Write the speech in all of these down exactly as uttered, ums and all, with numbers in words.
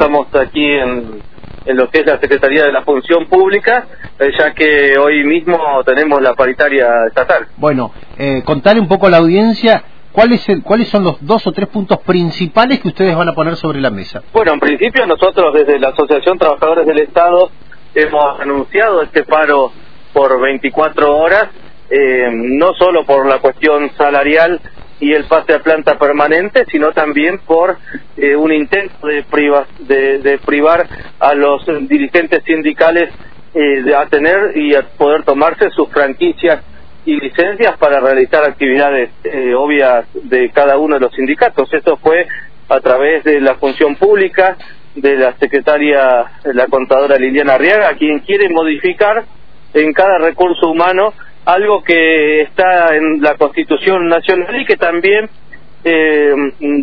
estamos aquí en, en lo que es la Secretaría de la Función Pública, eh, ya que hoy mismo tenemos la paritaria estatal. Bueno, eh, contarle un poco a la audiencia ¿cuál es el, cuáles son los dos o tres puntos principales que ustedes van a poner sobre la mesa. Bueno, en principio nosotros desde la Asociación Trabajadores del Estado hemos anunciado este paro por veinticuatro horas, eh, no solo por la cuestión salarial y el pase a planta permanente, sino también por eh, un intento de, priva, de, de privar a los dirigentes sindicales eh, de a tener y a poder tomarse sus franquicias y licencias para realizar actividades eh, obvias de cada uno de los sindicatos. Esto fue a través de la Función Pública, de la secretaria, la contadora Liliana Arriaga, quien quiere modificar en cada recurso humano algo que está en la Constitución Nacional y que también eh,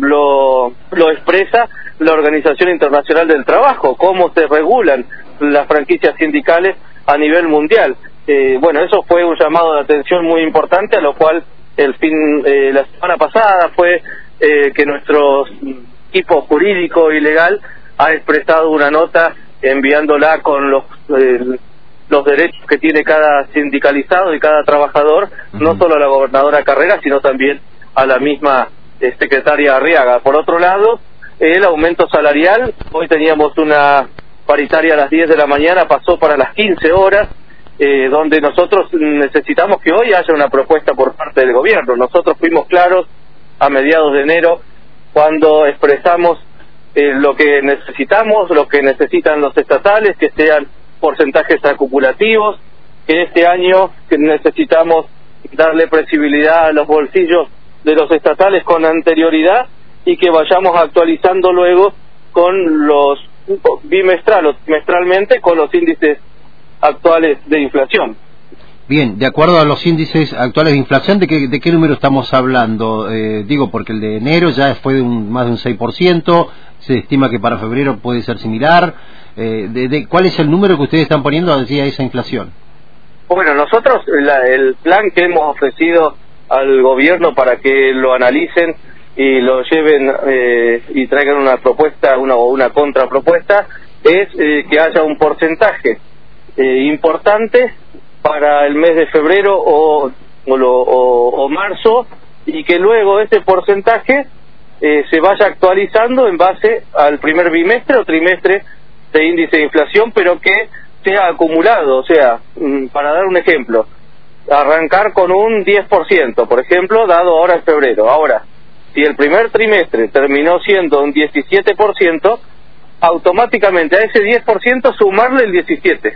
lo, lo expresa la Organización Internacional del Trabajo, cómo se regulan las franquicias sindicales a nivel mundial. Eh, bueno, eso fue un llamado de atención muy importante, a lo cual el fin eh, la semana pasada fue eh, que nuestro equipo jurídico y legal ha expresado una nota enviándola con los eh, los derechos que tiene cada sindicalizado y cada trabajador, uh-huh. no solo a la gobernadora Carrera, sino también a la misma eh, secretaria Arriaga. Por otro lado, el aumento salarial, hoy teníamos una paritaria a las diez de la mañana, pasó para las quince horas, eh, donde nosotros necesitamos que hoy haya una propuesta por parte del gobierno. Nosotros fuimos claros a mediados de enero cuando expresamos eh, lo que necesitamos, lo que necesitan los estatales, que sean porcentajes acumulativos, que este año que necesitamos darle previsibilidad a los bolsillos de los estatales con anterioridad y que vayamos actualizando luego con los bimestral o trimestralmente con los índices actuales de inflación. Bien, de acuerdo a los índices actuales de inflación, ¿de qué, de qué número estamos hablando? Eh, digo, porque el de enero ya fue de un, más de un seis por ciento, se estima que para febrero puede ser similar. Eh, de, de, ¿Cuál es el número que ustedes están poniendo a esa inflación? Bueno, nosotros la, el plan que hemos ofrecido al gobierno para que lo analicen y lo lleven eh, y traigan una propuesta una o una contrapropuesta es eh, que haya un porcentaje eh, importante para el mes de febrero o, o, lo, o, o marzo y que luego ese porcentaje eh, se vaya actualizando en base al primer bimestre o trimestre de índice de inflación, pero que sea acumulado. O sea, para dar un ejemplo, arrancar con un diez por ciento, por ejemplo, dado ahora en febrero. Ahora, si el primer trimestre terminó siendo un diecisiete por ciento, automáticamente a ese diez por ciento sumarle el diecisiete.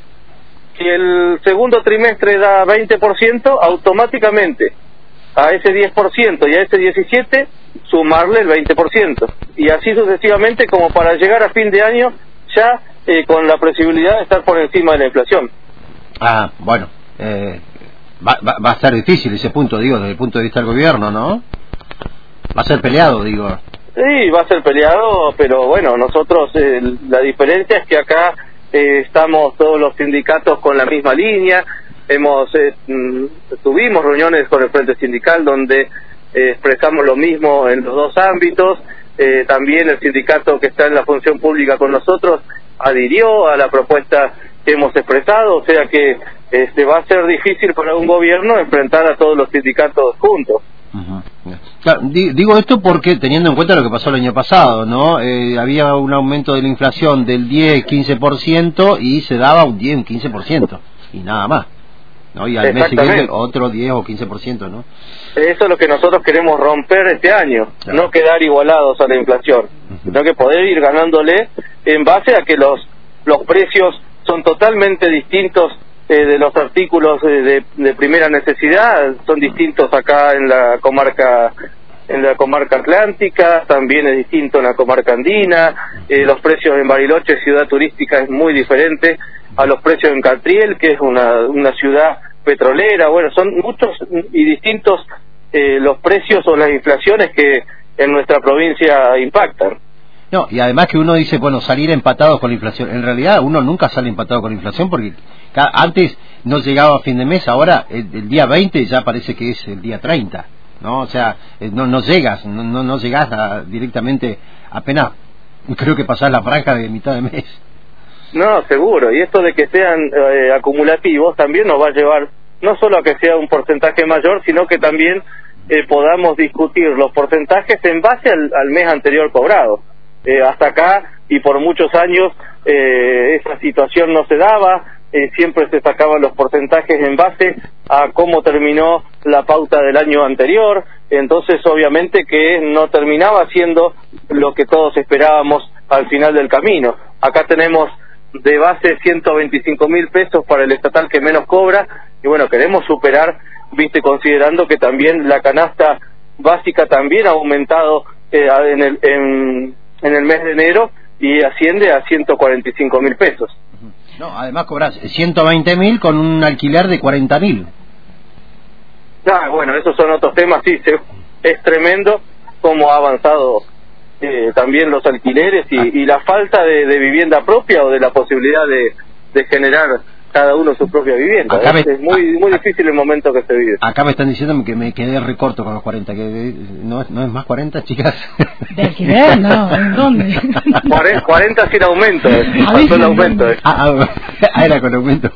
Si el segundo trimestre da veinte por ciento, automáticamente a ese diez por ciento y a ese diecisiete sumarle el veinte por ciento. Y así sucesivamente, como para llegar a fin de año ya eh, con la posibilidad de estar por encima de la inflación. Ah, bueno, eh, va, va, va a ser difícil ese punto, digo, desde el punto de vista del gobierno, ¿no? Va a ser peleado, digo. Sí, va a ser peleado, pero bueno, nosotros, eh, la diferencia es que acá eh, estamos todos los sindicatos con la misma línea, hemos eh, tuvimos reuniones con el Frente Sindical donde eh, expresamos lo mismo en los dos ámbitos. Eh, también el sindicato que está en la función pública con nosotros adhirió a la propuesta que hemos expresado, o sea que este va a ser difícil para un gobierno enfrentar a todos los sindicatos juntos. Uh-huh. Claro, di, digo esto porque teniendo en cuenta lo que pasó el año pasado, ¿no? Eh, había un aumento de la inflación del diez, quince por ciento y se daba un diez, un quince por ciento y nada más, ¿no? Y al mes siguiente otro diez o quince por ciento, ¿no? Eso es lo que nosotros queremos romper este año, claro. No quedar igualados a la inflación, uh-huh. sino que poder ir ganándole en base a que los los precios son totalmente distintos eh, de los artículos eh, de, de primera necesidad, son distintos acá en la comarca en la comarca atlántica, también es distinto en la comarca andina, eh, los precios en Bariloche, ciudad turística, es muy diferente a los precios en Catriel, que es una, una ciudad petrolera. Bueno, son muchos y distintos eh, los precios o las inflaciones que en nuestra provincia impactan. No, y además que uno dice, bueno, salir empatados con la inflación. En realidad uno nunca sale empatado con la inflación porque cada, antes no llegaba a fin de mes, ahora el, el día veinte ya parece que es el día treinta, ¿no? O sea, no, no llegas, no, no, no llegas a, directamente, apenas creo que pasás la franja de mitad de mes. No, seguro, y esto de que sean eh, acumulativos también nos va a llevar no solo a que sea un porcentaje mayor, sino que también eh, podamos discutir los porcentajes en base al, al mes anterior cobrado. Eh, hasta acá, y por muchos años, eh, esa situación no se daba, eh, siempre se sacaban los porcentajes en base a cómo terminó la pauta del año anterior, entonces obviamente que no terminaba siendo lo que todos esperábamos al final del camino. Acá tenemos de base ciento veinticinco mil pesos para el estatal que menos cobra, y bueno, queremos superar, viste, considerando que también la canasta básica también ha aumentado eh, en, el, en, en el mes de enero y asciende a ciento cuarenta y cinco mil pesos. No, además cobras ciento veinte mil con un alquiler de cuarenta mil. Ah, bueno, esos son otros temas, sí, se, es tremendo cómo ha avanzado Eh, también los alquileres y, y la falta de, de vivienda propia o de la posibilidad de, de generar cada uno su propia vivienda. Acá es, me, es muy muy difícil el momento que se vive. Acá me están diciendo que me quedé recorto con los cuarenta, que no, no es más cuarenta, chicas. ¿De alquiler? No, ¿en dónde? cuarenta sin aumento, faltó el aumento. Eh. Ah, ah, era con aumento.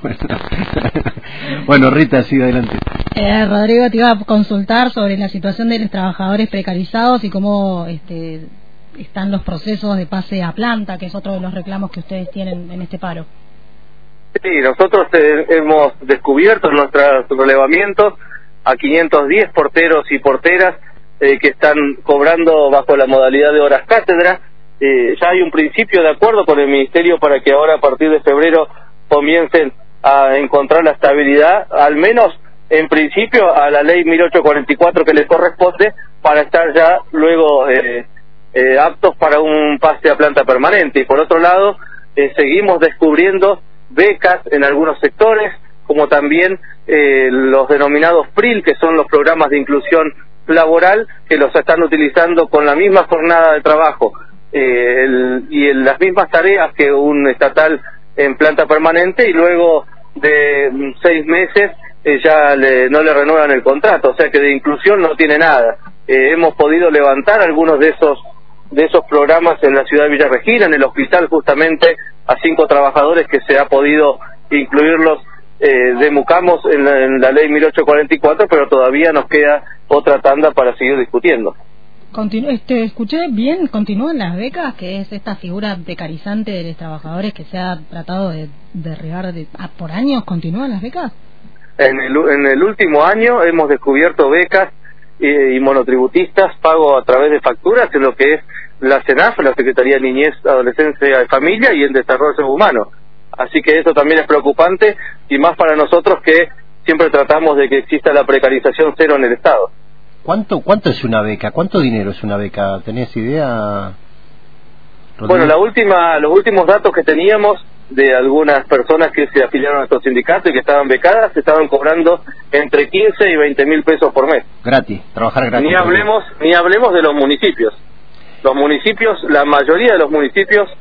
Bueno, Rita, sigue adelante. Eh, Rodrigo, te iba a consultar sobre la situación de los trabajadores precarizados y cómo este, están los procesos de pase a planta, que es otro de los reclamos que ustedes tienen en este paro. Sí, nosotros eh, hemos descubierto en nuestros relevamientos a quinientos diez porteros y porteras eh, que están cobrando bajo la modalidad de horas cátedra. Eh, ya hay un principio de acuerdo con el Ministerio para que ahora a partir de febrero comiencen a encontrar la estabilidad, al menos en principio a la ley mil ochocientos cuarenta y cuatro que les corresponde, para estar ya luego eh, eh, aptos para un pase a planta permanente. Y por otro lado, eh, seguimos descubriendo becas en algunos sectores, como también eh, los denominados P R I L, que son los programas de inclusión laboral, que los están utilizando con la misma jornada de trabajo eh, el, y en las mismas tareas que un estatal en planta permanente, y luego de mm, seis meses eh, ya le, no le renuevan el contrato, o sea que de inclusión no tiene nada. Eh, hemos podido levantar algunos de esos de esos programas en la ciudad de Villa Regina, en el hospital, justamente a cinco trabajadores que se ha podido incluirlos eh, de Mucamos en la, en la ley mil ochocientos cuarenta y cuatro, pero todavía nos queda otra tanda para seguir discutiendo. Continu este, escuché bien, continúan las becas, que es esta figura precarizante de los trabajadores que se ha tratado de derribar de, a, por años. ¿Continúan las becas? En el, en el último año hemos descubierto becas y, y monotributistas pago a través de facturas en lo que es la CENAF, la Secretaría de Niñez, Adolescencia y Familia, y en Desarrollo Humano. Así que eso también es preocupante, y más para nosotros que siempre tratamos de que exista la precarización cero en el Estado. ¿Cuánto cuánto es una beca? ¿Cuánto dinero es una beca? ¿Tenés idea, Rodrigo? Bueno, la última, los últimos datos que teníamos de algunas personas que se afiliaron a nuestro sindicato y que estaban becadas, estaban cobrando entre quince y veinte mil pesos por mes. Gratis, trabajar gratis. Ni hablemos, ni hablemos de los municipios. Los municipios, la mayoría de los municipios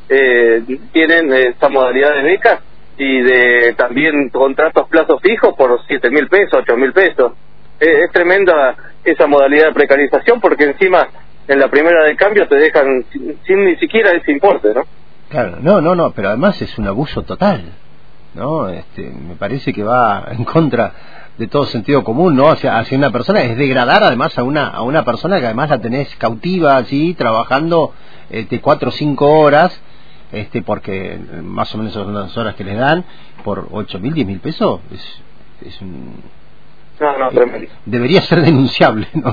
eh, tienen esta modalidad de becas y de también contratos plazos fijos por siete mil pesos, ocho mil pesos. Eh, es tremenda esa modalidad de precarización, porque encima en la primera de cambio te dejan sin, sin ni siquiera ese importe, ¿no? Claro, no, no, no, pero además es un abuso total, ¿no? Este, me parece que va en contra de todo sentido común, ¿no? Hacia, hacia una persona, es degradar además a una a una persona que además la tenés cautiva así, trabajando este, cuatro o cinco horas, este, porque más o menos son las horas que les dan, por ocho mil, diez mil pesos, es, es un... No, no, tremendo. Debería ser denunciable, ¿no?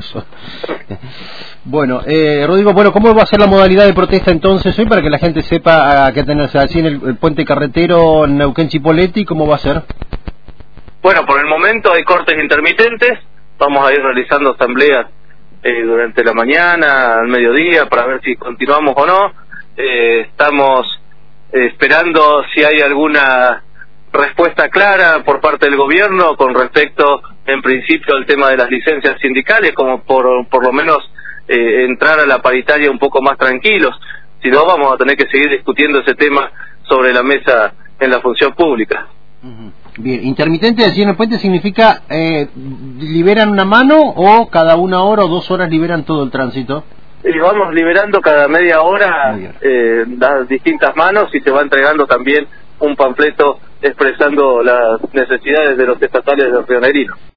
Bueno, eh, Rodrigo, bueno, ¿cómo va a ser la modalidad de protesta entonces hoy para que la gente sepa a qué tenerse así en el, el puente carretero en Neuquén Chipoleti? ¿Cómo va a ser? Bueno, por el momento hay cortes intermitentes, vamos a ir realizando asambleas eh, durante la mañana, al mediodía, para ver si continuamos o no. Eh, estamos eh, esperando si hay alguna respuesta clara por parte del gobierno con respecto, en principio, al tema de las licencias sindicales, como por, por lo menos eh, entrar a la paritaria un poco más tranquilos. Si no, vamos a tener que seguir discutiendo ese tema sobre la mesa en la función pública. Uh-huh. Bien, intermitente allí en el puente significa eh, liberan una mano o cada una hora o dos horas liberan todo el tránsito. y vamos liberando cada media hora eh, las distintas manos y se va entregando también un panfleto expresando las necesidades de los estatales de Río Negrino.